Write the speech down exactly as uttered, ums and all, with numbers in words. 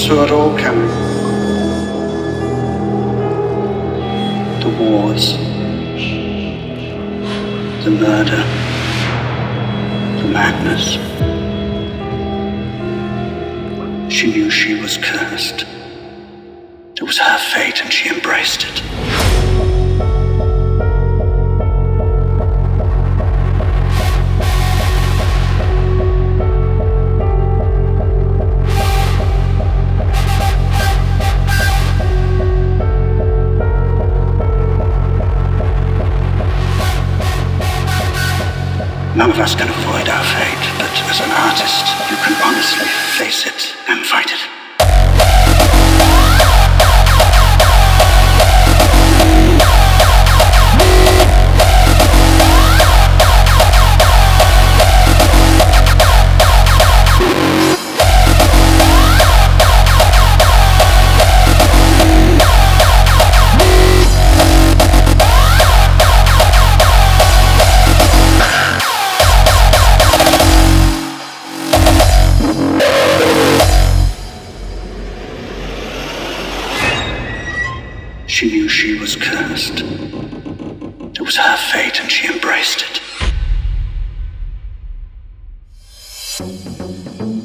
saw it all coming. The wars, the murder, the madness. She knew she was cursed. It was her fate and she embraced it. None of us can avoid our fate, but as an artist, you can honestly face it and fight it. She knew she was cursed. It was her fate and she embraced it.